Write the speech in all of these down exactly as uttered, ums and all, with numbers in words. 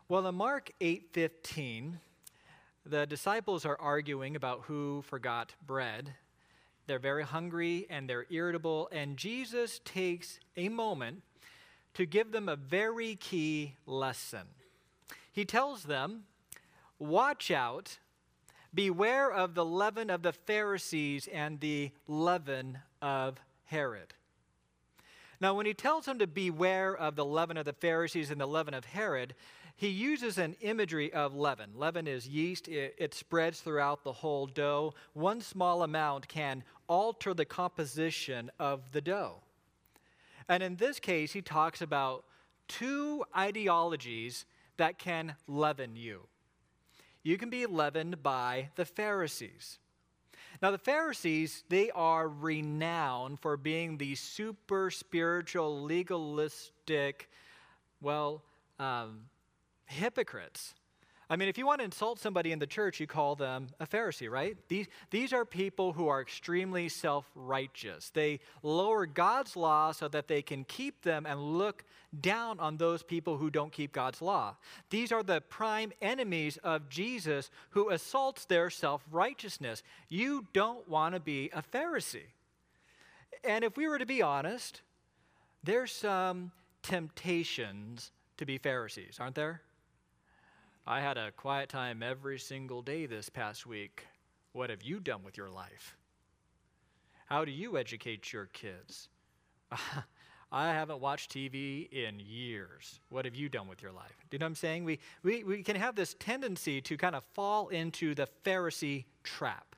Well, in Mark eight fifteen, the disciples are arguing about who forgot bread. They're very hungry and they're irritable, and Jesus takes a moment to give them a very key lesson. He tells them, "Watch out, beware of the leaven of the Pharisees and the leaven of Herod." Now, when he tells them to beware of the leaven of the Pharisees and the leaven of Herod, he uses an imagery of leaven. Leaven is yeast. It, it spreads throughout the whole dough. One small amount can alter the composition of the dough. And in this case, he talks about two ideologies that can leaven you. You can be leavened by the Pharisees. Now, the Pharisees, they are renowned for being the super spiritual, legalistic, well, um, hypocrites. I mean, if you want to insult somebody in the church, you call them a Pharisee, right? These, these are people who are extremely self-righteous. They lower God's law so that they can keep them and look down on those people who don't keep God's law. These are the prime enemies of Jesus who assaults their self-righteousness. You don't want to be a Pharisee. And if we were to be honest, there's some temptations to be Pharisees, aren't there? I had a quiet time every single day this past week. What have you done with your life? How do you educate your kids? I haven't watched T V in years. What have you done with your life? Do you know what I'm saying? We, we, we can have this tendency to kind of fall into the Pharisee trap.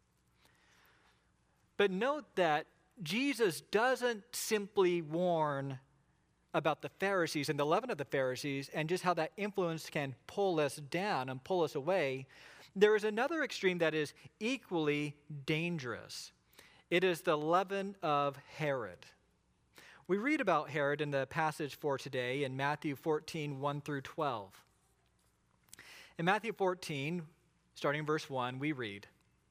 But note that Jesus doesn't simply warn about the Pharisees and the leaven of the Pharisees and just how that influence can pull us down and pull us away. There is another extreme that is equally dangerous. It is the leaven of Herod. We read about Herod in the passage for today in Matthew fourteen, one through twelve. In Matthew fourteen, starting in verse one, we read,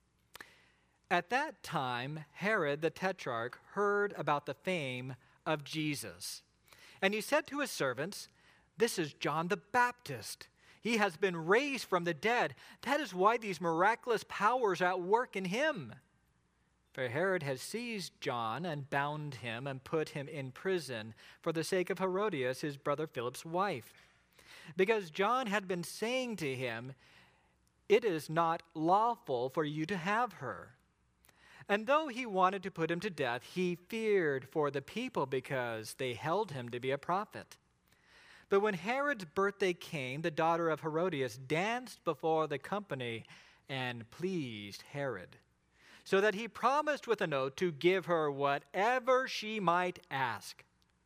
"At that time, Herod the Tetrarch heard about the fame of Jesus. And he said to his servants, 'This is John the Baptist. He has been raised from the dead. That is why these miraculous powers are at work in him.' For Herod had seized John and bound him and put him in prison for the sake of Herodias, his brother Philip's wife. Because John had been saying to him, 'It is not lawful for you to have her.' And though he wanted to put him to death, he feared for the people because they held him to be a prophet. But when Herod's birthday came, the daughter of Herodias danced before the company and pleased Herod, so that he promised with an oath to give her whatever she might ask.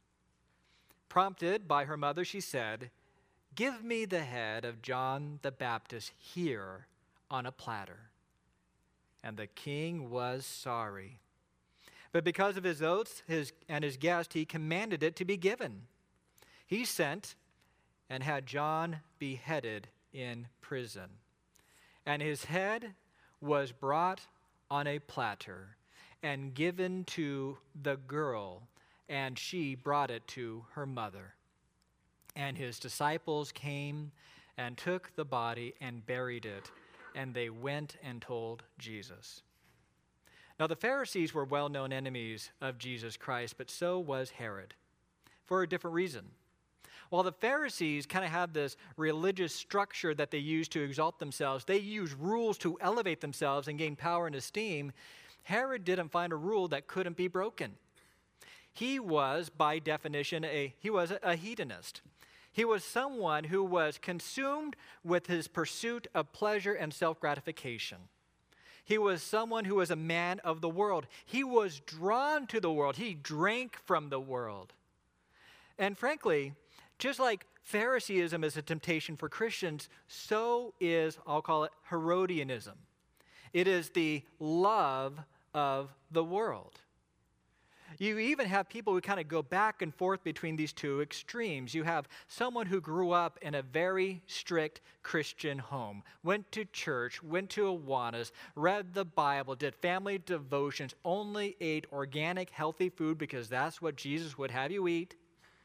Prompted by her mother, she said, 'Give me the head of John the Baptist here on a platter.' And the king was sorry. But because of his oaths his, and his guest, he commanded it to be given. He sent and had John beheaded in prison. And his head was brought on a platter and given to the girl, and she brought it to her mother. And his disciples came and took the body and buried it, and they went and told Jesus." Now the Pharisees were well-known enemies of Jesus Christ, but so was Herod, for a different reason. While the Pharisees kind of had this religious structure that they used to exalt themselves, they used rules to elevate themselves and gain power and esteem, Herod didn't find a rule that couldn't be broken. He was, by definition, a he was a hedonist. He was someone who was consumed with his pursuit of pleasure and self-gratification. He was someone who was a man of the world. He was drawn to the world. He drank from the world. And frankly, just like Phariseeism is a temptation for Christians, so is, I'll call it, Herodianism. It is the love of the world. You even have people who kind of go back and forth between these two extremes. You have someone who grew up in a very strict Christian home, went to church, went to Awanas, read the Bible, did family devotions, only ate organic, healthy food because that's what Jesus would have you eat.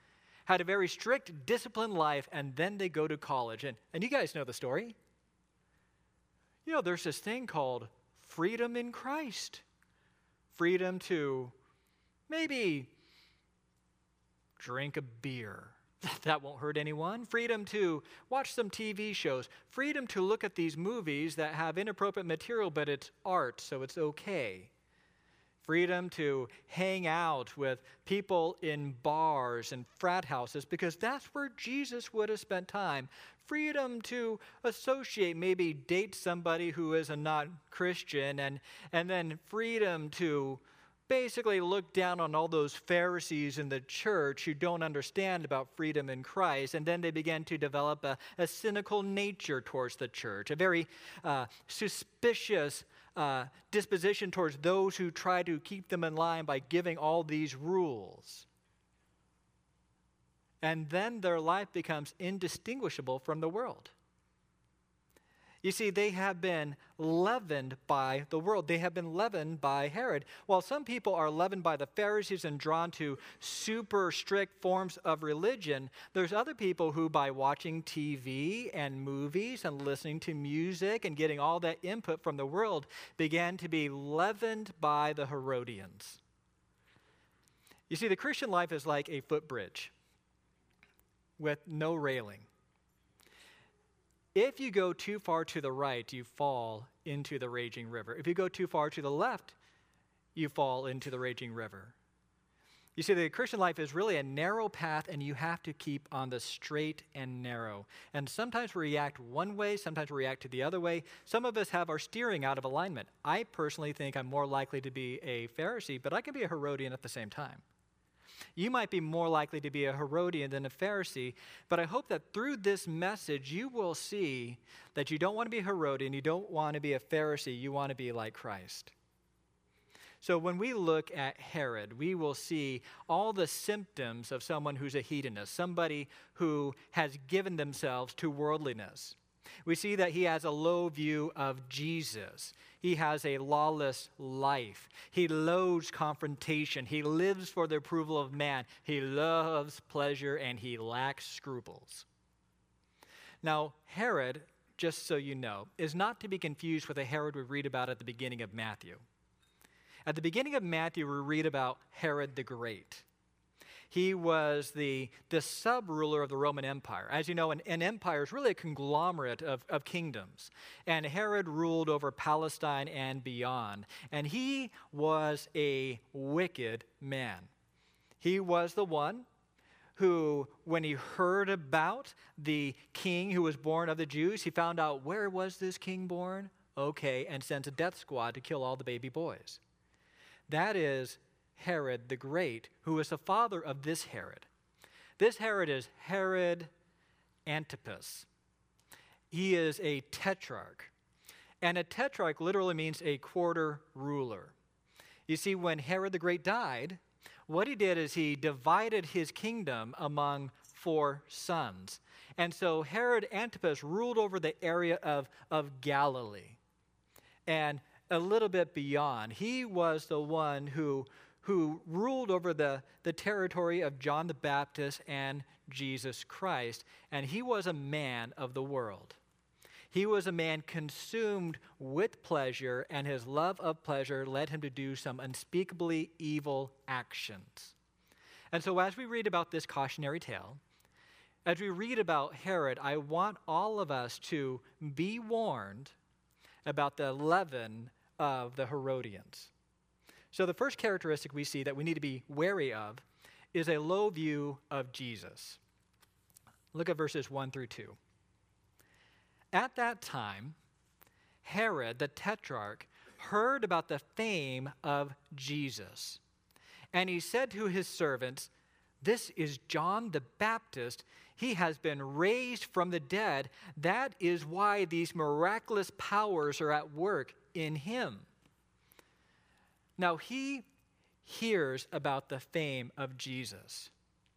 had a very strict, disciplined life, and then they go to college. And, and you guys know the story. You know, there's this thing called freedom in Christ. Freedom to maybe drink a beer. That won't hurt anyone. Freedom to watch some T V shows. Freedom to look at these movies that have inappropriate material, but it's art, so it's okay. Freedom to hang out with people in bars and frat houses because that's where Jesus would have spent time. Freedom to associate, maybe date somebody who is a non-Christian, and, and then freedom to basically look down on all those Pharisees in the church who don't understand about freedom in Christ, and then they began to develop a, a cynical nature towards the church, a very uh, suspicious uh, disposition towards those who try to keep them in line by giving all these rules. And then their life becomes indistinguishable from the world. You see, they have been leavened by the world. They have been leavened by Herod. While some people are leavened by the Pharisees and drawn to super strict forms of religion, there's other people who, by watching T V and movies and listening to music and getting all that input from the world, began to be leavened by the Herodians. You see, the Christian life is like a footbridge with no railing. If you go too far to the right, you fall into the raging river. If you go too far to the left, you fall into the raging river. You see, the Christian life is really a narrow path, and you have to keep on the straight and narrow. And sometimes we react one way, sometimes we react to the other way. Some of us have our steering out of alignment. I personally think I'm more likely to be a Pharisee, but I can be a Herodian at the same time. You might be more likely to be a Herodian than a Pharisee, but I hope that through this message you will see that you don't want to be a Herodian, you don't want to be a Pharisee, you want to be like Christ. So when we look at Herod, we will see all the symptoms of someone who's a hedonist, somebody who has given themselves to worldliness. We see that he has a low view of Jesus. He has a lawless life. He loathes confrontation. He lives for the approval of man. He loves pleasure, and he lacks scruples. Now, Herod, just so you know, is not to be confused with the Herod we read about at the beginning of Matthew. At the beginning of Matthew, we read about Herod the Great. He was the, the sub-ruler of the Roman Empire. As you know, an, an empire is really a conglomerate of, of kingdoms. And Herod ruled over Palestine and beyond. And he was a wicked man. He was the one who, when he heard about the king who was born of the Jews, he found out, where was this king born? Okay, and sends a death squad to kill all the baby boys. That is Herod the Great, who is the father of this Herod. This Herod is Herod Antipas. He is a tetrarch. And a tetrarch literally means a quarter ruler. You see, when Herod the Great died, what he did is he divided his kingdom among four sons. And so Herod Antipas ruled over the area of, of Galilee and a little bit beyond. He was the one who who ruled over the, the territory of John the Baptist and Jesus Christ, and he was a man of the world. He was a man consumed with pleasure, and his love of pleasure led him to do some unspeakably evil actions. And so as we read about this cautionary tale, as we read about Herod, I want all of us to be warned about the leaven of the Herodians. So the first characteristic we see that we need to be wary of is a low view of Jesus. Look at verses one through two. At that time, Herod the Tetrarch heard about the fame of Jesus, and he said to his servants, "This is John the Baptist. He has been raised from the dead. That is why these miraculous powers are at work in him." Now, he hears about the fame of Jesus.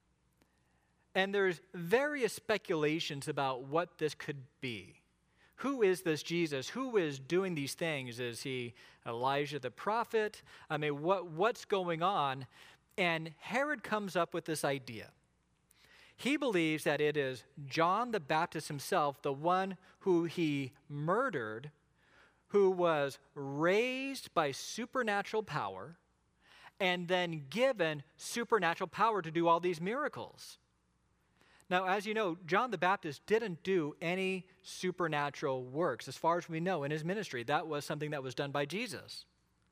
And there's various speculations about what this could be. Who is this Jesus? Who is doing these things? Is he Elijah the prophet? I mean, what, what's going on? And Herod comes up with this idea. He believes that it is John the Baptist himself, the one who he murdered, who was raised by supernatural power and then given supernatural power to do all these miracles. Now, as you know, John the Baptist didn't do any supernatural works, as far as we know, in his ministry. That was something that was done by Jesus.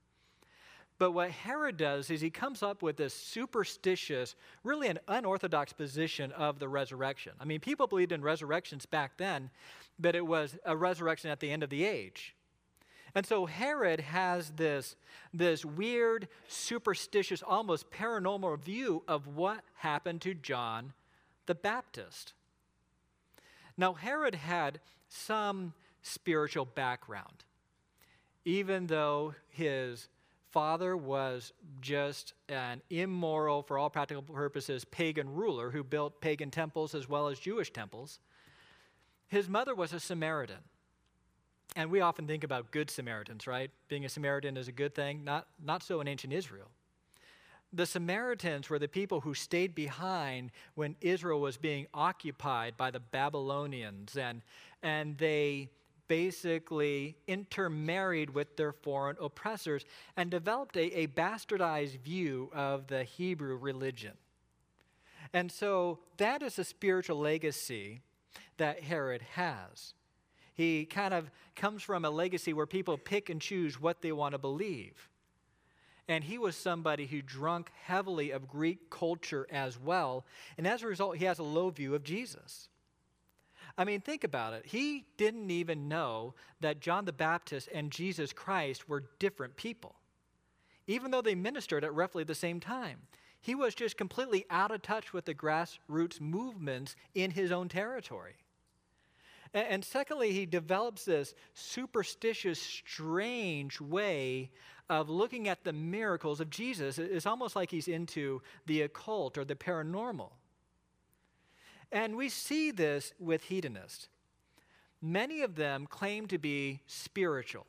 But what Herod does is he comes up with this superstitious, really an unorthodox position of the resurrection. I mean, people believed in resurrections back then, but it was a resurrection at the end of the age. And so Herod has this, this weird, superstitious, almost paranormal view of what happened to John the Baptist. Now, Herod had some spiritual background, even though his father was just an immoral, for all practical purposes, pagan ruler who built pagan temples as well as Jewish temples. His mother was a Samaritan. And we often think about good Samaritans, right? Being a Samaritan is a good thing. Not, not so in ancient Israel. The Samaritans were the people who stayed behind when Israel was being occupied by the Babylonians, and, and they basically intermarried with their foreign oppressors and developed a, a bastardized view of the Hebrew religion. And so that is a spiritual legacy that Herod has. He kind of comes from a legacy where people pick and choose what they want to believe. And he was somebody who drank heavily of Greek culture as well. And as a result, he has a low view of Jesus. I mean, think about it. He didn't even know that John the Baptist and Jesus Christ were different people, even though they ministered at roughly the same time. He was just completely out of touch with the grassroots movements in his own territory. And, and secondly, he develops this superstitious, strange way of looking at the miracles of Jesus. It's almost like he's into the occult or the paranormal. And we see this with hedonists. Many of them claim to be spiritual.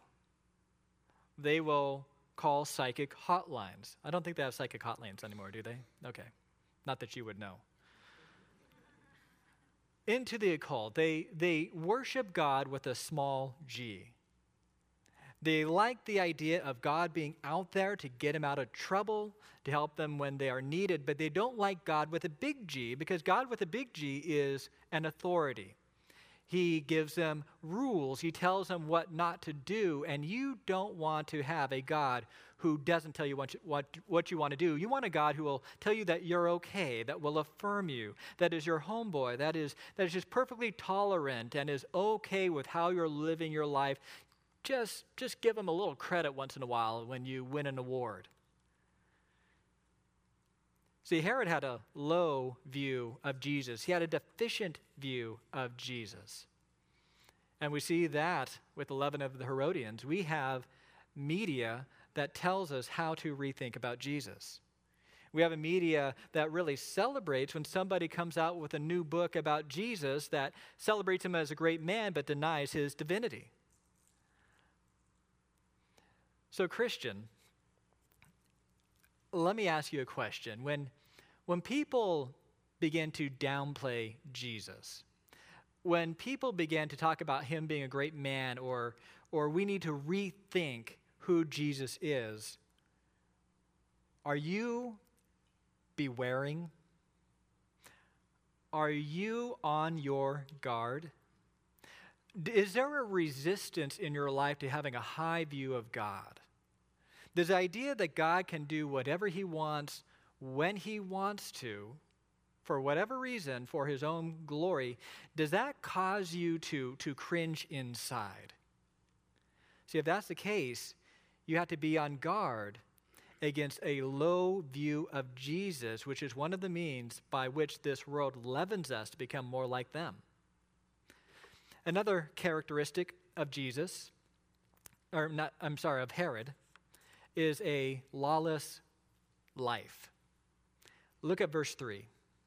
They will call psychic hotlines. I don't think they have psychic hotlines anymore, do they? Okay. Not that you would know. Into the occult. They, they worship God with a small g. They like the idea of God being out there to get them out of trouble, to help them when they are needed, but they don't like God with a big G, because God with a big G is an authority. He gives them rules. He tells them what not to do, and you don't want to have a God who doesn't tell you what you, what, what you want to do. You want a God who will tell you that you're okay, that will affirm you, that is your homeboy, that is, that is just perfectly tolerant and is okay with how you're living your life. Just, just give him a little credit once in a while when you win an award. See, Herod had a low view of Jesus. He had a deficient view of Jesus. And we see that with the leaven of the Herodians. We have media that tells us how to rethink about Jesus. We have a media that really celebrates when somebody comes out with a new book about Jesus, that celebrates him as a great man but denies his divinity. So, Christian, let me ask you a question. When, when people begin to downplay Jesus, when people begin to talk about him being a great man, or, or we need to rethink who Jesus is, are you bewaring? Are you on your guard? Is there a resistance in your life to having a high view of God? Does the idea that God can do whatever he wants, when he wants to, for whatever reason, for his own glory, does that cause you to, to cringe inside? See, if that's the case, you have to be on guard against a low view of Jesus, which is one of the means by which this world leavens us to become more like them. Another characteristic of Jesus, or not, I'm sorry, of Herod, is a lawless life. Look at verse three.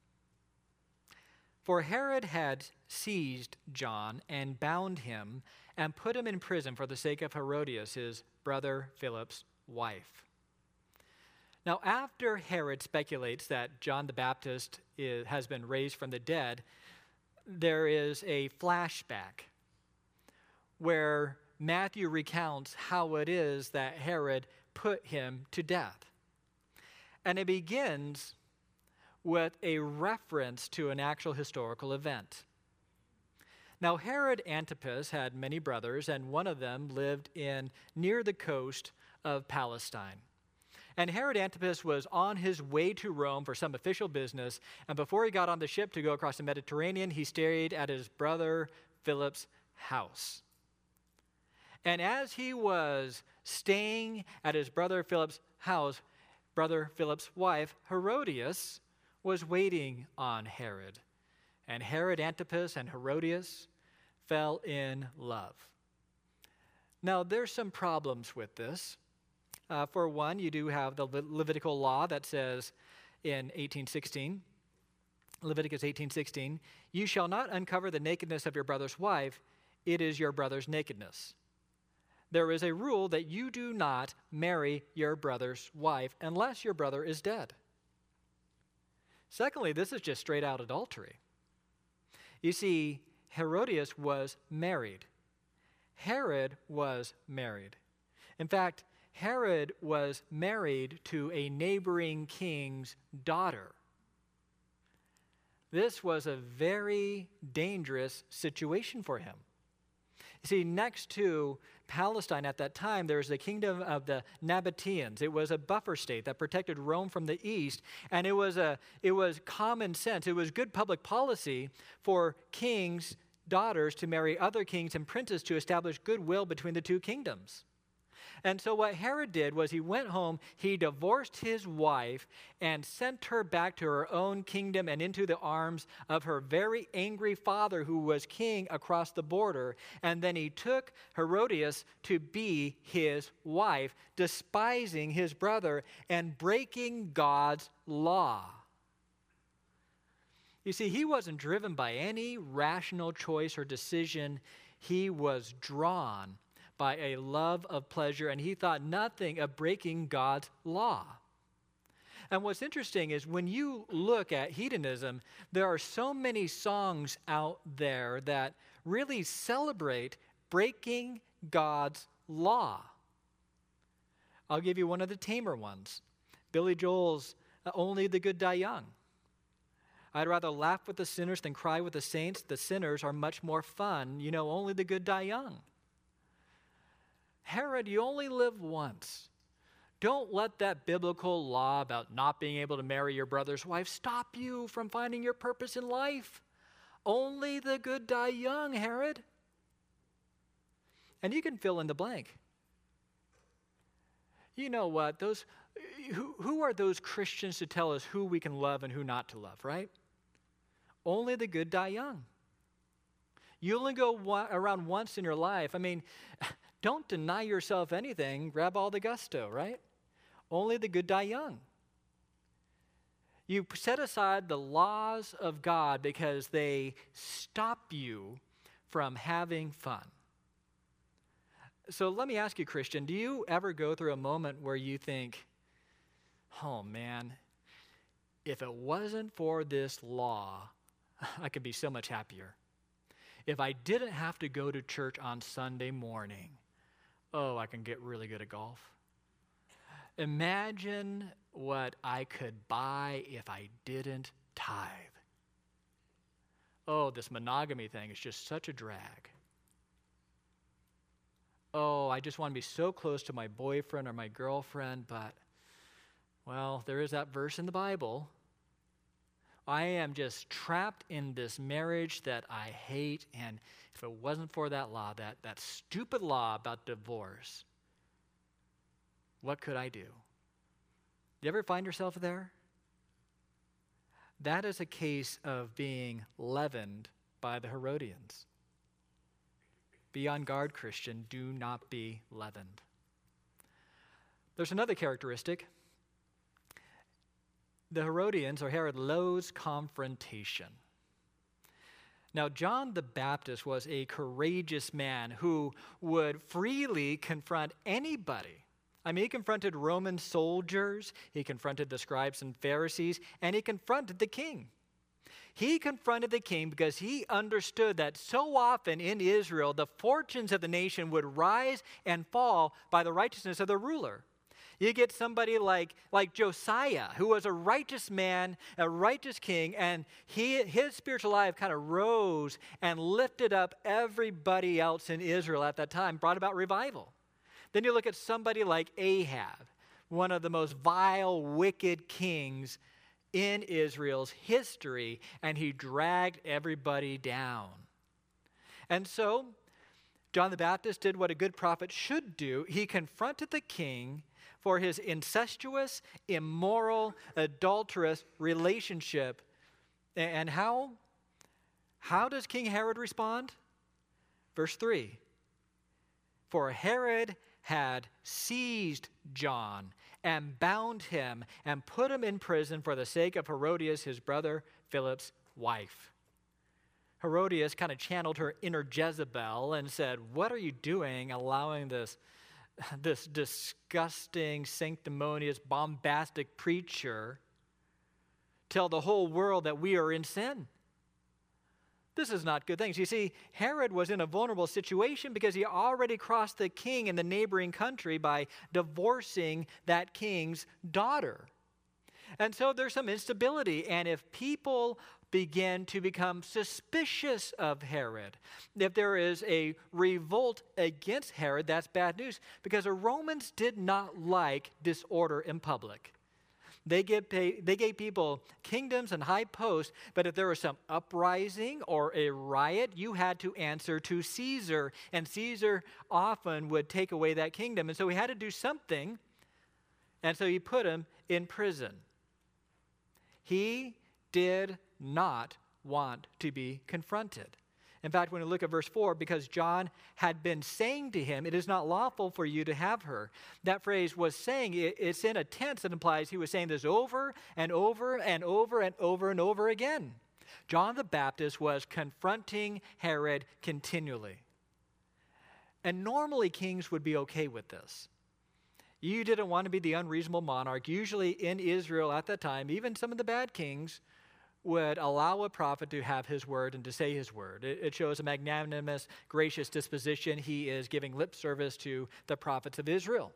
For Herod had seized John and bound him and put him in prison for the sake of Herodias, his brother Philip's wife. Now, after Herod speculates that John the Baptist is, has been raised from the dead, there is a flashback where Matthew recounts how it is that Herod put him to death. And it begins with a reference to an actual historical event. Now, Herod Antipas had many brothers, and one of them lived in near the coast of Palestine. And Herod Antipas was on his way to Rome for some official business, and before he got on the ship to go across the Mediterranean, he stayed at his brother Philip's house. And as he was staying at his brother Philip's house, brother Philip's wife, Herodias, was waiting on Herod. And Herod Antipas and Herodias fell in love. Now, there's some problems with this. Uh, for one, you do have the Le- Levitical law that says in eighteen sixteen, Leviticus eighteen sixteen, you shall not uncover the nakedness of your brother's wife, it is your brother's nakedness. There is a rule that you do not marry your brother's wife unless your brother is dead. Secondly, this is just straight out adultery. You see, Herodias was married. Herod was married. In fact, Herod was married to a neighboring king's daughter. This was a very dangerous situation for him. You see, next to Palestine at that time, there was the kingdom of the Nabateans. It was a buffer state that protected Rome from the east, and it was a it was common sense. It was good public policy for kings' daughters to marry other kings and princes to establish goodwill between the two kingdoms. And so what Herod did was he went home, he divorced his wife, and sent her back to her own kingdom and into the arms of her very angry father who was king across the border. And then he took Herodias to be his wife, despising his brother and breaking God's law. You see, he wasn't driven by any rational choice or decision. He was drawn by a love of pleasure, and he thought nothing of breaking God's law. And what's interesting is when you look at hedonism, there are so many songs out there that really celebrate breaking God's law. I'll give you one of the tamer ones. Billy Joel's Only the Good Die Young. I'd rather laugh with the sinners than cry with the saints. The sinners are much more fun. You know, only the good die young. Herod, you only live once. Don't let that biblical law about not being able to marry your brother's wife stop you from finding your purpose in life. Only the good die young, Herod. And you can fill in the blank. You know what? Those who, who are those Christians to tell us who we can love and who not to love, right? Only the good die young. You only go one, around once in your life. I mean, don't deny yourself anything. Grab all the gusto, right? Only the good die young. You set aside the laws of God because they stop you from having fun. So let me ask you, Christian, do you ever go through a moment where you think, oh man, if it wasn't for this law, I could be so much happier. If I didn't have to go to church on Sunday morning, oh, I can get really good at golf. Imagine what I could buy if I didn't tithe. Oh, this monogamy thing is just such a drag. Oh, I just want to be so close to my boyfriend or my girlfriend, but, well, there is that verse in the Bible. I am just trapped in this marriage that I hate, and if it wasn't for that law, that, that stupid law about divorce, what could I do? You ever find yourself there? That is a case of being leavened by the Herodians. Be on guard, Christian. Do not be leavened. There's another characteristic. The Herodians, or Herod, loathes confrontation. Now, John the Baptist was a courageous man who would freely confront anybody I mean, he confronted Roman soldiers, he confronted the scribes and Pharisees, and he confronted the king. He confronted the king because he understood that so often in Israel, the fortunes of the nation would rise and fall by the righteousness of the ruler. You get somebody like, like Josiah, who was a righteous man, a righteous king, and he, his spiritual life kind of rose and lifted up everybody else in Israel at that time, brought about revival. Then you look at somebody like Ahab, one of the most vile, wicked kings in Israel's history, and he dragged everybody down. And so, John the Baptist did what a good prophet should do. He confronted the king for his incestuous, immoral, adulterous relationship. And how, how does King Herod respond? Verse three, for Herod had seized John and bound him and put him in prison for the sake of Herodias, his brother Philip's wife. Herodias kind of channeled her inner Jezebel and said, what are you doing allowing this, this disgusting, sanctimonious, bombastic preacher tell the whole world that we are in sin? This is not good things. You see, Herod was in a vulnerable situation because he already crossed the king in the neighboring country by divorcing that king's daughter. And so there's some instability. And if people begin to become suspicious of Herod, if there is a revolt against Herod, that's bad news, because the Romans did not like disorder in public. They gave, pay, they gave people kingdoms and high posts, but if there was some uprising or a riot, you had to answer to Caesar, and Caesar often would take away that kingdom. And so he had to do something, and so he put him in prison. He did not want to be confronted. In fact, when we look at verse four, because John had been saying to him, it is not lawful for you to have her. That phrase was saying, it's in a tense that implies he was saying this over and over and over and over and over again. John the Baptist was confronting Herod continually. And normally kings would be okay with this. You didn't want to be the unreasonable monarch. Usually in Israel at that time, even some of the bad kings would allow a prophet to have his word and to say his word. It, it shows a magnanimous, gracious disposition. He is giving lip service to the prophets of Israel.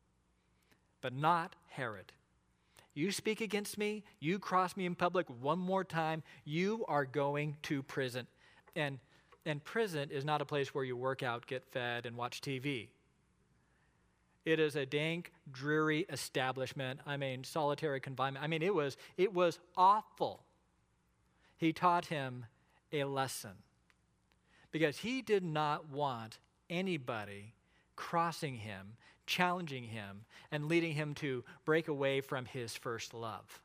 But not Herod. You speak against me, you cross me in public one more time, you are going to prison. And, and prison is not a place where you work out, get fed, and watch T V. It is a dank, dreary establishment. I mean, solitary confinement. I mean, it was, it was awful. He taught him a lesson because he did not want anybody crossing him, challenging him, and leading him to break away from his first love.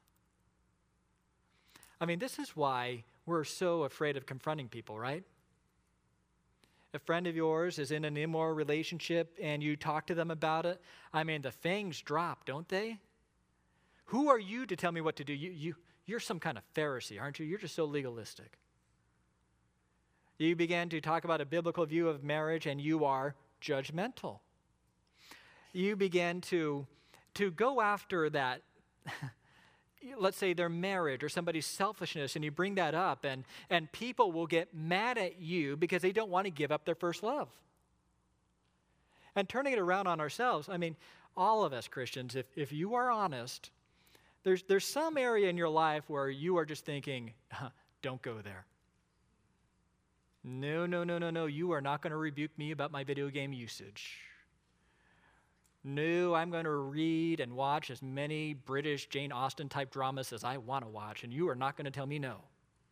I mean, this is why we're so afraid of confronting people, right? A friend of yours is in an immoral relationship and you talk to them about it. I mean, the fangs drop, don't they? Who are you to tell me what to do? You, you, you're some kind of Pharisee, aren't you? You're just so legalistic. You begin to talk about a biblical view of marriage and you are judgmental. You begin to, to go after that, let's say their marriage or somebody's selfishness, and you bring that up, and, and people will get mad at you because they don't want to give up their first love. And turning it around on ourselves, I mean, all of us Christians, if, if you are honest, there's, there's some area in your life where you are just thinking, huh, don't go there. No, no, no, no, no, you are not going to rebuke me about my video game usage. No, I'm going to read and watch as many British Jane Austen type dramas as I want to watch, and you are not going to tell me no.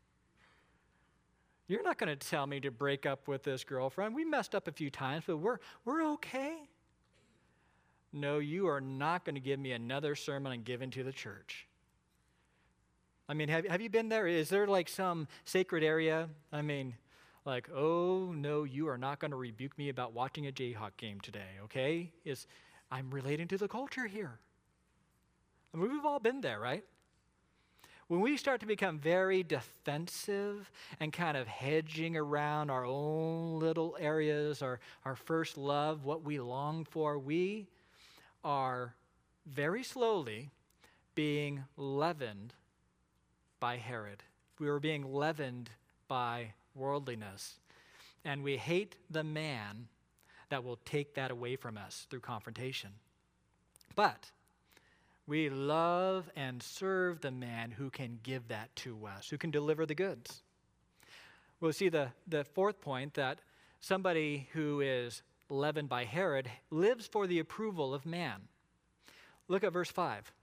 You're not going to tell me to break up with this girlfriend. We messed up a few times, but we're, we're okay. No, you are not going to give me another sermon on giving to the church. I mean, have, have you been there? Is there like some sacred area? I mean, like, oh, no, you are not going to rebuke me about watching a Jayhawk game today, okay? It's, I'm relating to the culture here. I mean, we've all been there, right? When we start to become very defensive and kind of hedging around our own little areas, our, our first love, what we long for, we are very slowly being leavened by Herod. We were being leavened by worldliness. And we hate the man that will take that away from us through confrontation. But we love and serve the man who can give that to us, who can deliver the goods. We'll see the, the fourth point, that somebody who is leavened by Herod lives for the approval of man. Look at verse five.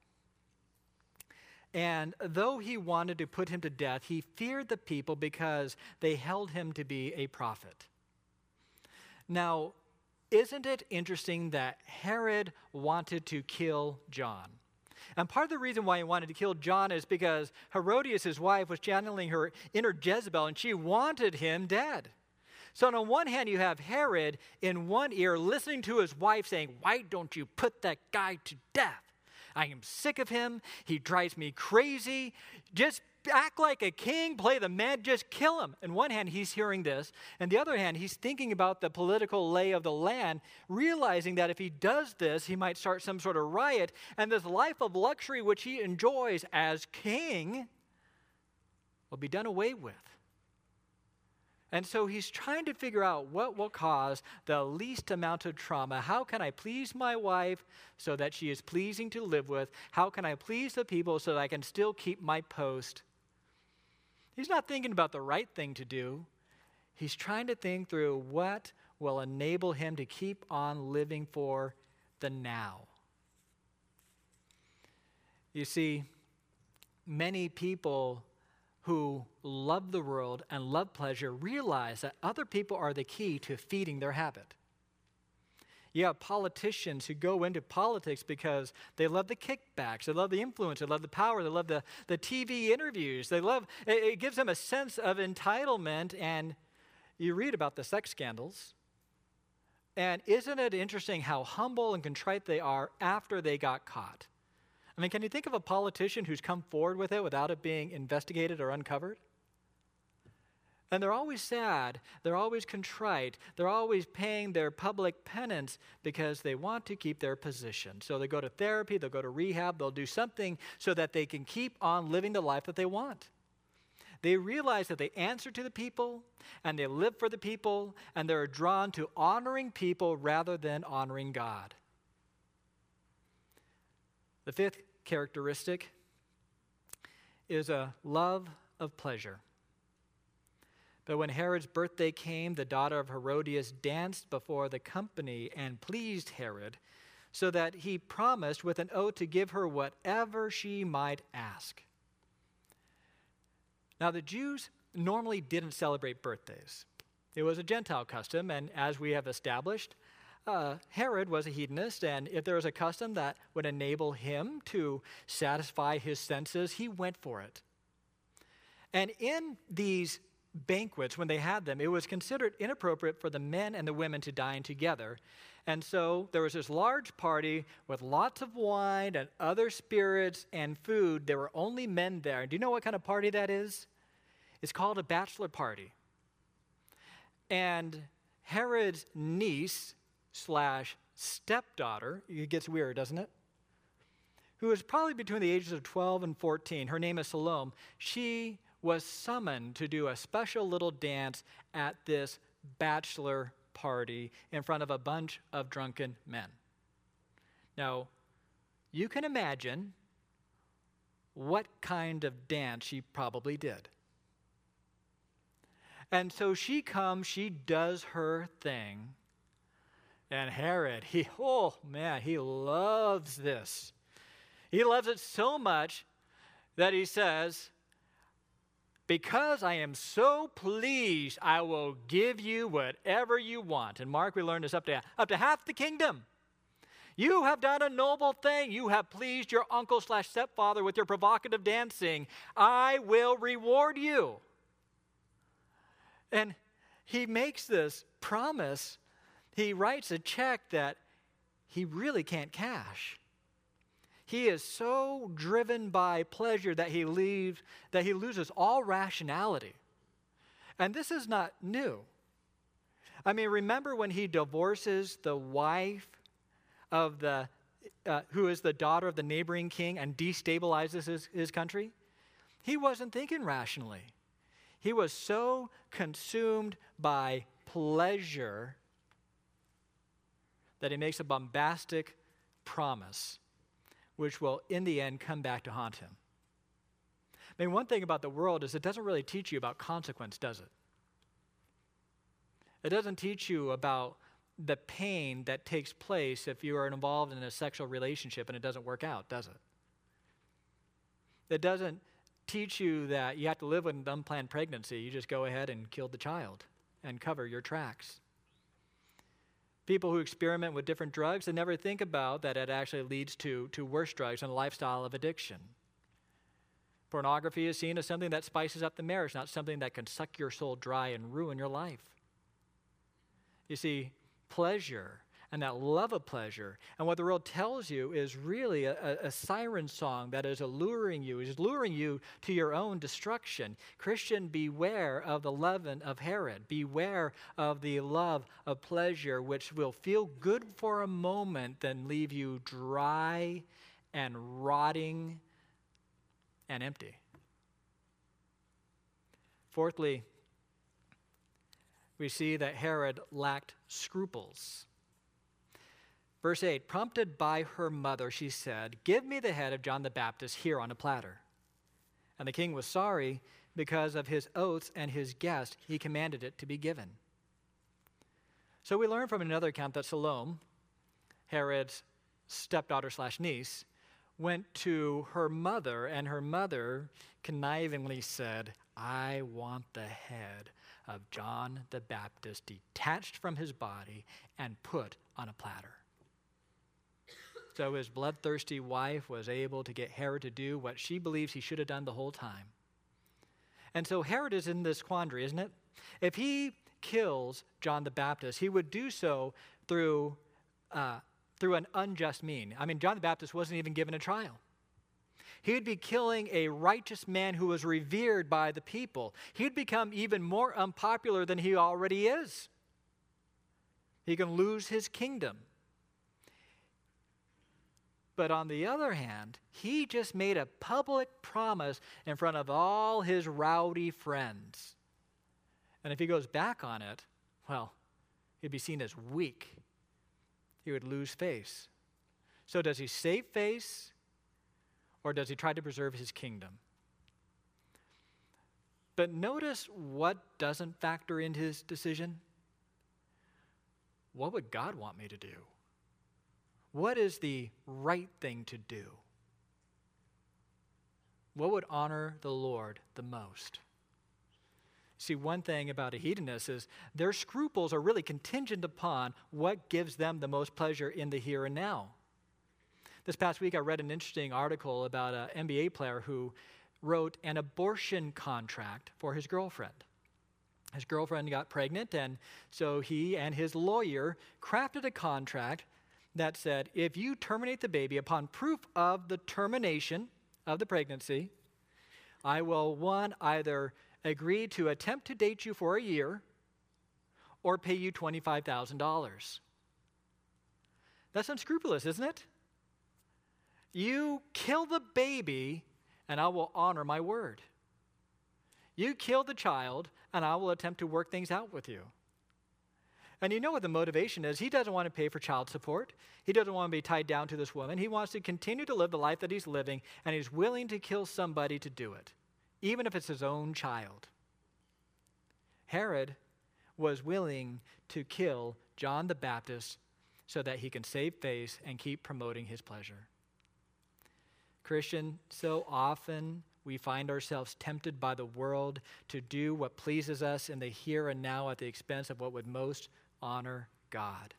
And though he wanted to put him to death, he feared the people because they held him to be a prophet. Now, isn't it interesting that Herod wanted to kill John? And part of the reason why he wanted to kill John is because Herodias, his wife, was channeling her inner Jezebel, and she wanted him dead. So on one hand, you have Herod in one ear listening to his wife saying, "Why don't you put that guy to death? I am sick of him. He drives me crazy. Just act like a king, play the man, just kill him." On one hand, he's hearing this. On the other hand, he's thinking about the political lay of the land, realizing that if he does this, he might start some sort of riot. And this life of luxury, which he enjoys as king, will be done away with. And so he's trying to figure out what will cause the least amount of trauma. How can I please my wife so that she is pleasing to live with? How can I please the people so that I can still keep my post? He's not thinking about the right thing to do. He's trying to think through what will enable him to keep on living for the now. You see, many people who love the world and love pleasure realize that other people are the key to feeding their habit. You have politicians who go into politics because they love the kickbacks, they love the influence, they love the power, they love the, the T V interviews, they love, it, it gives them a sense of entitlement, and you read about the sex scandals. And isn't it interesting how humble and contrite they are after they got caught? I mean, can you think of a politician who's come forward with it without it being investigated or uncovered? And they're always sad, they're always contrite, they're always paying their public penance because they want to keep their position. So they go to therapy, they'll go to rehab, they'll do something so that they can keep on living the life that they want. They realize that they answer to the people, and they live for the people, and they're drawn to honoring people rather than honoring God. The fifth characteristic is a love of pleasure. But when Herod's birthday came, the daughter of Herodias danced before the company and pleased Herod, so that he promised with an oath to give her whatever she might ask. Now, the Jews normally didn't celebrate birthdays. It was a Gentile custom, and as we have established, Uh, Herod was a hedonist, and if there was a custom that would enable him to satisfy his senses, he went for it. And in these banquets, when they had them, it was considered inappropriate for the men and the women to dine together. And so there was this large party with lots of wine and other spirits and food. There were only men there. Do you know what kind of party that is? It's called a bachelor party. And Herod's niece slash stepdaughter, it gets weird, doesn't it? Who was probably between the ages of twelve and fourteen. Her name is Salome. She was summoned to do a special little dance at this bachelor party in front of a bunch of drunken men. Now, you can imagine what kind of dance she probably did. And so she comes, she does her thing. And Herod, he, oh man, he loves this. He loves it so much that he says, "Because I am so pleased, I will give you whatever you want." And Mark, we learned this up to, up to half the kingdom. You have done a noble thing. You have pleased your uncle slash stepfather with your provocative dancing. I will reward you. And he makes this promise. He writes a check that he really can't cash. He is so driven by pleasure that he leaves, that he loses all rationality. And this is not new. I mean, remember when he divorces the wife of the uh, who is the daughter of the neighboring king and destabilizes his, his country, he wasn't thinking rationally. He was so consumed by pleasure that he makes a bombastic promise, which will, in the end, come back to haunt him. I mean, one thing about the world is it doesn't really teach you about consequence, does it? It doesn't teach you about the pain that takes place if you are involved in a sexual relationship and it doesn't work out, does it? It doesn't teach you that you have to live with an unplanned pregnancy. You just go ahead and kill the child and cover your tracks. People who experiment with different drugs, they never think about that it actually leads to, to worse drugs and a lifestyle of addiction. Pornography is seen as something that spices up the marriage, not something that can suck your soul dry and ruin your life. You see, pleasure and that love of pleasure, and what the world tells you is really a, a, a siren song that is alluring you, is luring you to your own destruction. Christian, beware of the leaven of Herod. Beware of the love of pleasure, which will feel good for a moment, then leave you dry and rotting and empty. Fourthly, we see that Herod lacked scruples. Verse eight, prompted by her mother, she said, "Give me the head of John the Baptist here on a platter." And the king was sorry because of his oaths and his guest. He commanded it to be given. So we learn from another account that Salome, Herod's stepdaughter slash niece, went to her mother, and her mother connivingly said, "I want the head of John the Baptist detached from his body and put on a platter." So his bloodthirsty wife was able to get Herod to do what she believes he should have done the whole time. And so Herod is in this quandary, isn't it? If he kills John the Baptist, he would do so through uh, through an unjust mean. I mean, John the Baptist wasn't even given a trial. He would be killing a righteous man who was revered by the people. He'd become even more unpopular than he already is. He can lose his kingdom. But on the other hand, he just made a public promise in front of all his rowdy friends. And if he goes back on it, well, he'd be seen as weak. He would lose face. So does he save face, or does he try to preserve his kingdom? But notice what doesn't factor into his decision. What would God want me to do? What is the right thing to do? What would honor the Lord the most? See, one thing about a hedonist is their scruples are really contingent upon what gives them the most pleasure in the here and now. This past week, I read an interesting article about an N B A player who wrote an abortion contract for his girlfriend. His girlfriend got pregnant, and so he and his lawyer crafted a contract that said, if you terminate the baby upon proof of the termination of the pregnancy, I will, one, either agree to attempt to date you for a year or pay you twenty-five thousand dollars. That's unscrupulous, isn't it? You kill the baby, and I will honor my word. You kill the child, and I will attempt to work things out with you. And you know what the motivation is. He doesn't want to pay for child support. He doesn't want to be tied down to this woman. He wants to continue to live the life that he's living, and he's willing to kill somebody to do it, even if it's his own child. Herod was willing to kill John the Baptist so that he can save face and keep promoting his pleasure. Christian, so often we find ourselves tempted by the world to do what pleases us in the here and now at the expense of what would most honor God.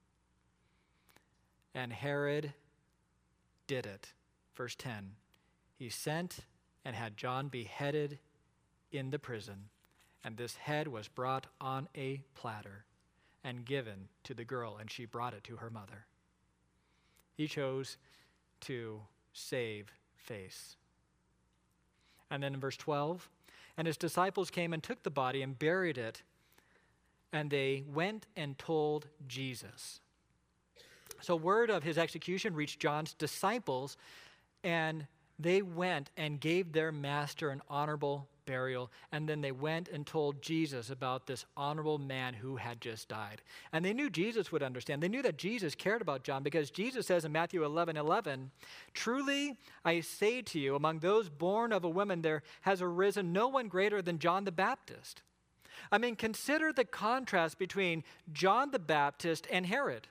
And Herod did it. Verse ten, he sent and had John beheaded in the prison, and this head was brought on a platter and given to the girl, and she brought it to her mother. He chose to save face. And then in verse twelve, and his disciples came and took the body and buried it, and they went and told Jesus. So word of his execution reached John's disciples, and they went and gave their master an honorable burial. And then they went and told Jesus about this honorable man who had just died. And they knew Jesus would understand. They knew that Jesus cared about John, because Jesus says in Matthew eleven eleven, "Truly I say to you, among those born of a woman there has arisen no one greater than John the Baptist." I mean, consider the contrast between John the Baptist and Herod.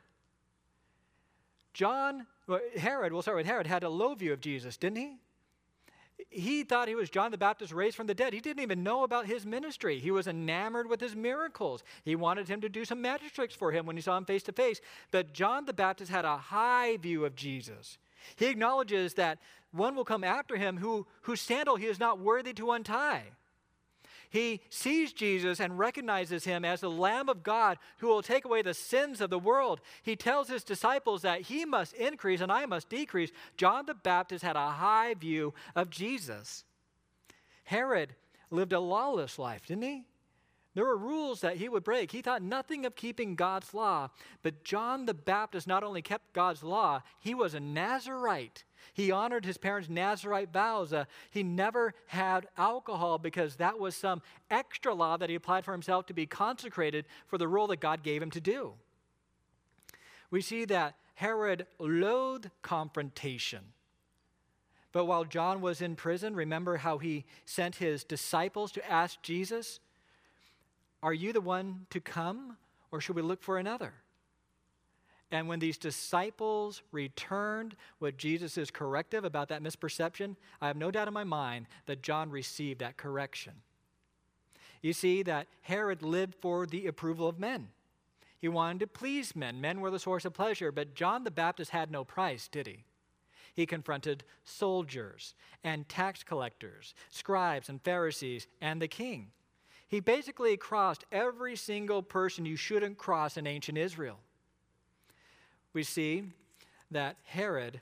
John, well, Herod, we'll start with Herod, had a low view of Jesus, didn't he? He thought he was John the Baptist raised from the dead. He didn't even know about his ministry. He was enamored with his miracles. He wanted him to do some magic tricks for him when he saw him face to face. But John the Baptist had a high view of Jesus. He acknowledges that one will come after him who, whose sandal he is not worthy to untie. He sees Jesus and recognizes him as the Lamb of God who will take away the sins of the world. He tells his disciples that he must increase and I must decrease. John the Baptist had a high view of Jesus. Herod lived a lawless life, didn't he? There were rules that he would break. He thought nothing of keeping God's law. But John the Baptist not only kept God's law, he was a Nazirite. He honored his parents' Nazirite vows. Uh, he never had alcohol because that was some extra law that he applied for himself to be consecrated for the role that God gave him to do. We see that Herod loathed confrontation. But while John was in prison, remember how he sent his disciples to ask Jesus, "Are you the one to come, or should we look for another?" And when these disciples returned with Jesus' corrective about that misperception, I have no doubt in my mind that John received that correction. You see that Herod lived for the approval of men. He wanted to please men. Men were the source of pleasure, but John the Baptist had no price, did he? He confronted soldiers and tax collectors, scribes and Pharisees, and the king. He basically crossed every single person you shouldn't cross in ancient Israel. We see that Herod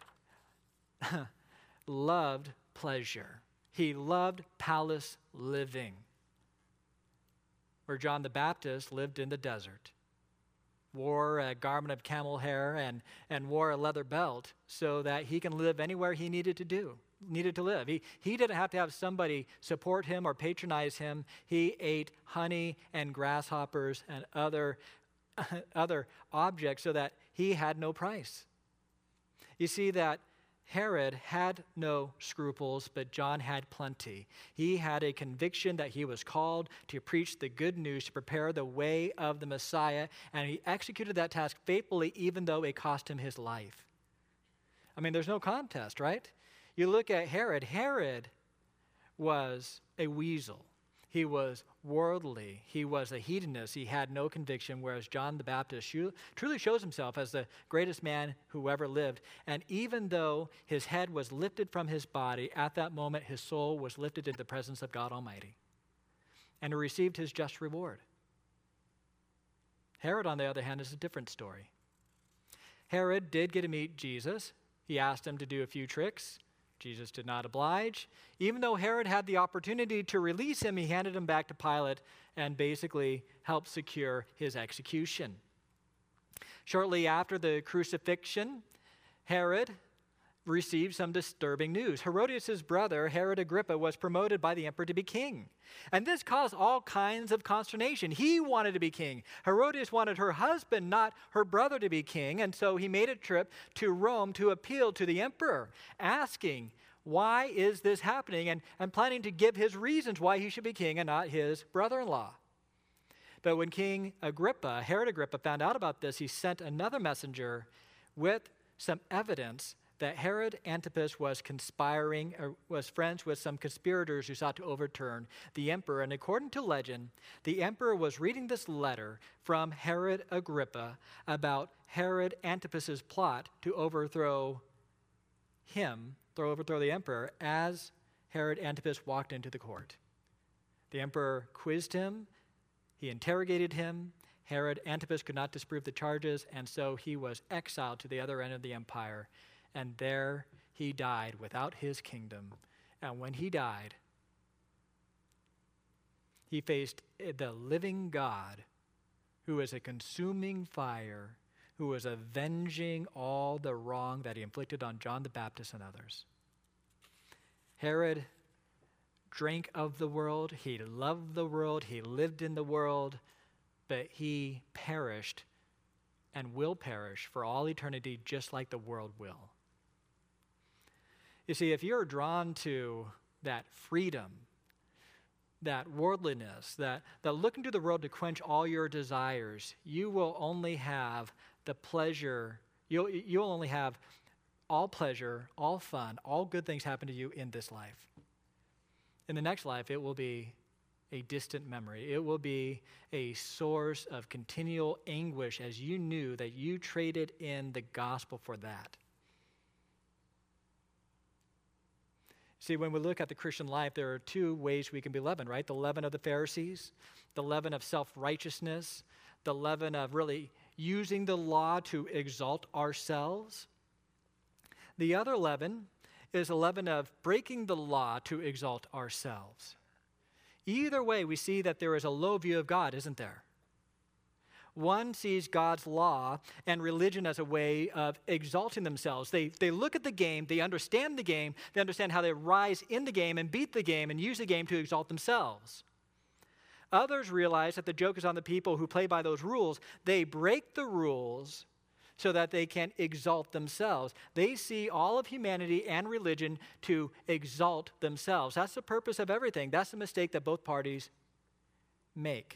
loved pleasure. He loved palace living, where John the Baptist lived in the desert, wore a garment of camel hair and, and wore a leather belt so that he can live anywhere he needed to do, needed to live. He, he didn't have to have somebody support him or patronize him. He ate honey and grasshoppers and other other objects so that he had no price. You see that Herod had no scruples, but John had plenty. He had a conviction that he was called to preach the good news, to prepare the way of the Messiah, and he executed that task faithfully, even though it cost him his life. I mean, there's no contest, right? You look at Herod. Herod was a weasel. He was worldly. He was a hedonist. He had no conviction, whereas John the Baptist truly shows himself as the greatest man who ever lived. And even though his head was lifted from his body, at that moment his soul was lifted into the presence of God Almighty. And he received his just reward. Herod, on the other hand, is a different story. Herod did get to meet Jesus. He asked him to do a few tricks. Jesus did not oblige. Even though Herod had the opportunity to release him, he handed him back to Pilate and basically helped secure his execution. Shortly after the crucifixion, Herod received some disturbing news. Herodias' brother, Herod Agrippa, was promoted by the emperor to be king. And this caused all kinds of consternation. He wanted to be king. Herodias wanted her husband, not her brother, to be king. And so he made a trip to Rome to appeal to the emperor, asking, why is this happening? And, and planning to give his reasons why he should be king and not his brother-in-law. But when King Agrippa, Herod Agrippa, found out about this, he sent another messenger with some evidence that Herod Antipas was conspiring, or was friends with some conspirators who sought to overturn the emperor. And according to legend, the emperor was reading this letter from Herod Agrippa about Herod Antipas's plot to overthrow him, to overthrow the emperor, as Herod Antipas walked into the court. The emperor quizzed him, he interrogated him. Herod Antipas could not disprove the charges, and so he was exiled to the other end of the empire. And there he died without his kingdom. And when he died, he faced the living God, who is a consuming fire, who was avenging all the wrong that he inflicted on John the Baptist and others. Herod drank of the world, he loved the world, he lived in the world, but he perished and will perish for all eternity just like the world will. You see, if you're drawn to that freedom, that worldliness, that, that look into the world to quench all your desires, you will only have the pleasure, you'll, you'll only have all pleasure, all fun, all good things happen to you in this life. In the next life, it will be a distant memory. It will be a source of continual anguish as you knew that you traded in the gospel for that. See, when we look at the Christian life, there are two ways we can be leavened, right? The leaven of the Pharisees, the leaven of self-righteousness, the leaven of really using the law to exalt ourselves. The other leaven is a leaven of breaking the law to exalt ourselves. Either way, we see that there is a low view of God, isn't there? One sees God's law and religion as a way of exalting themselves. They, they look at the game, they understand the game, they understand how they rise in the game and beat the game and use the game to exalt themselves. Others realize that the joke is on the people who play by those rules. They break the rules so that they can exalt themselves. They see all of humanity and religion to exalt themselves. That's the purpose of everything. That's the mistake that both parties make.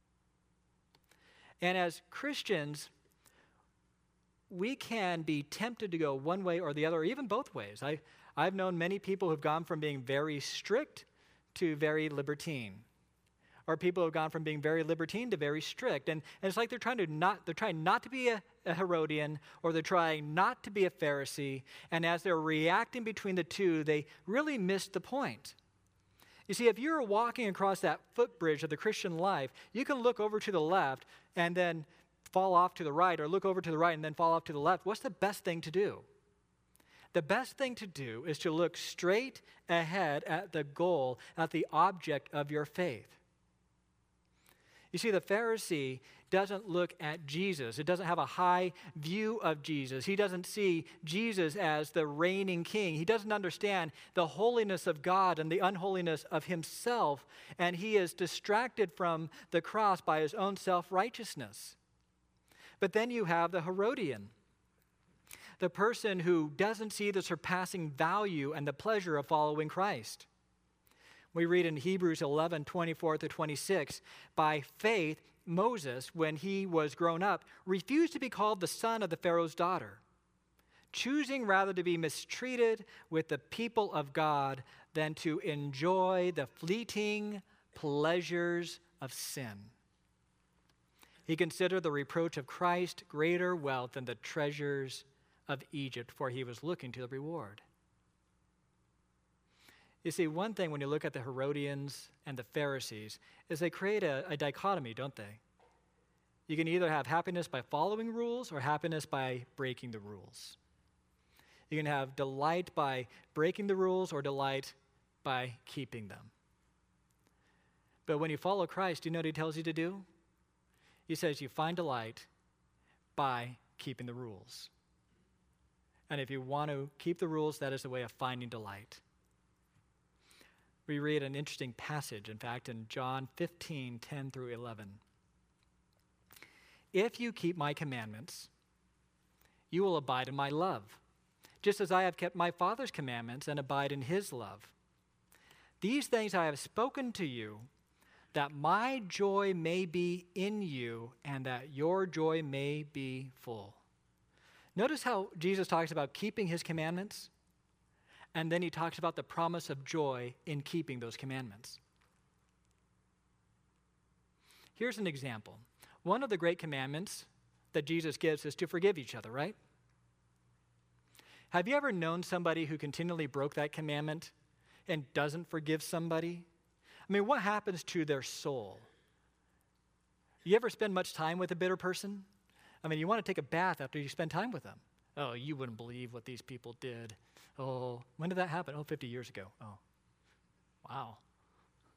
And as Christians, we can be tempted to go one way or the other, or even both ways. I, I've known many people who've gone from being very strict to very libertine. Or people who have gone from being very libertine to very strict. And, and it's like they're trying to not, they're trying not to be a, a Herodian, or they're trying not to be a Pharisee. And as they're reacting between the two, they really miss the point. You see, if you're walking across that footbridge of the Christian life, you can look over to the left and then fall off to the right, or look over to the right and then fall off to the left. What's the best thing to do? The best thing to do is to look straight ahead at the goal, at the object of your faith. You see, the Pharisee doesn't look at Jesus. It doesn't have a high view of Jesus. He doesn't see Jesus as the reigning king. He doesn't understand the holiness of God and the unholiness of himself, and he is distracted from the cross by his own self-righteousness. But then you have the Herodian, the person who doesn't see the surpassing value and the pleasure of following Christ. We read in Hebrews eleven, twenty-four to twenty-six, by faith, Moses, when he was grown up, refused to be called the son of the Pharaoh's daughter, choosing rather to be mistreated with the people of God than to enjoy the fleeting pleasures of sin. He considered the reproach of Christ greater wealth than the treasures of Egypt, for he was looking to the reward. You see, one thing when you look at the Herodians and the Pharisees is they create a, a dichotomy, don't they? You can either have happiness by following rules or happiness by breaking the rules. You can have delight by breaking the rules or delight by keeping them. But when you follow Christ, do you know what he tells you to do? He says you find delight by keeping the rules. And if you want to keep the rules, that is the way of finding delight. We read an interesting passage, in fact, in John fifteen, ten through eleven. If you keep my commandments, you will abide in my love, just as I have kept my Father's commandments and abide in his love. These things I have spoken to you, that my joy may be in you and that your joy may be full. Notice how Jesus talks about keeping his commandments, and then he talks about the promise of joy in keeping those commandments. Here's an example. One of the great commandments that Jesus gives is to forgive each other, right? Have you ever known somebody who continually broke that commandment and doesn't forgive somebody? I mean, what happens to their soul? You ever spend much time with a bitter person? I mean, you want to take a bath after you spend time with them. Oh, you wouldn't believe what these people did. Oh, when did that happen? Oh, fifty years ago. Oh, wow.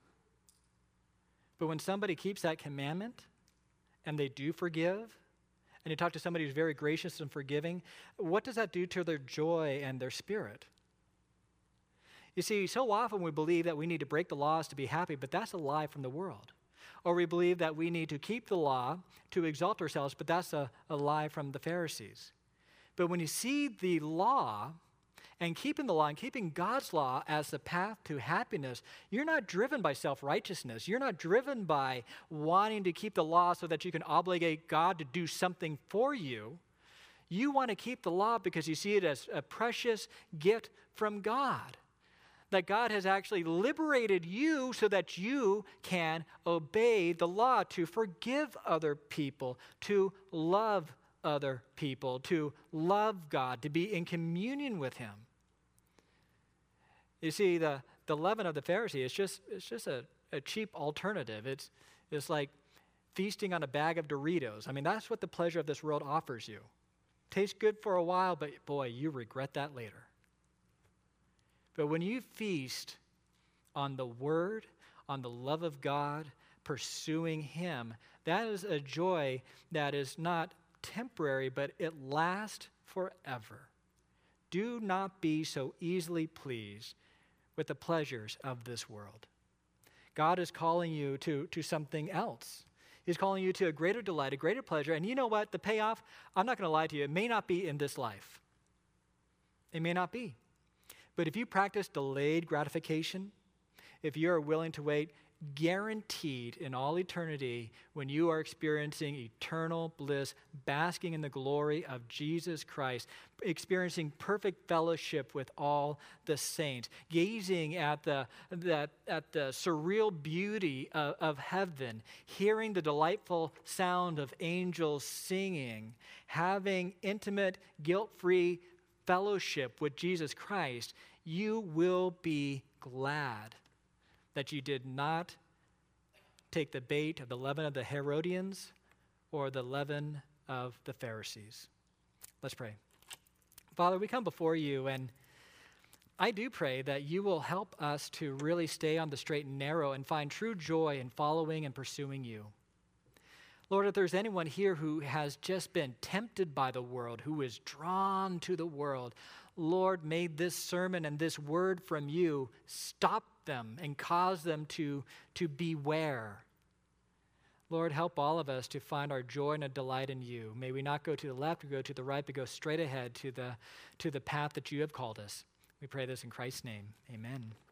But when somebody keeps that commandment and they do forgive and you talk to somebody who's very gracious and forgiving, what does that do to their joy and their spirit? You see, so often we believe that we need to break the laws to be happy, but that's a lie from the world. Or we believe that we need to keep the law to exalt ourselves, but that's a, a lie from the Pharisees. But when you see the law and keeping the law and keeping God's law as the path to happiness, you're not driven by self-righteousness. You're not driven by wanting to keep the law so that you can obligate God to do something for you. You want to keep the law because you see it as a precious gift from God. That God has actually liberated you so that you can obey the law, to forgive other people, to love other people, to love God, to be in communion with Him. You see, the, the leaven of the Pharisee is just, it's just a, a cheap alternative. It's, it's like feasting on a bag of Doritos. I mean, that's what the pleasure of this world offers you. Tastes good for a while, but boy, you regret that later. But when you feast on the Word, on the love of God, pursuing Him, that is a joy that is not temporary, but it lasts forever. Do not be so easily pleased with the pleasures of this world. God is calling you to, to something else. He's calling you to a greater delight, a greater pleasure. And you know what? The payoff, I'm not going to lie to you, it may not be in this life. It may not be. But if you practice delayed gratification, if you are willing to wait, guaranteed in all eternity, when you are experiencing eternal bliss, basking in the glory of Jesus Christ, experiencing perfect fellowship with all the saints, gazing at the, the, at the surreal beauty of, of heaven, hearing the delightful sound of angels singing, having intimate, guilt-free fellowship with Jesus Christ, you will be glad that you did not take the bait of the leaven of the Herodians or the leaven of the Pharisees. Let's pray. Father, we come before you, and I do pray that you will help us to really stay on the straight and narrow and find true joy in following and pursuing you. Lord, if there's anyone here who has just been tempted by the world, who is drawn to the world, Lord, may this sermon and this word from you stop them and cause them to, to beware. Lord, help all of us to find our joy and a delight in you. May we not go to the left or go to the right, but go straight ahead to the, to the path that you have called us. We pray this in Christ's name. Amen.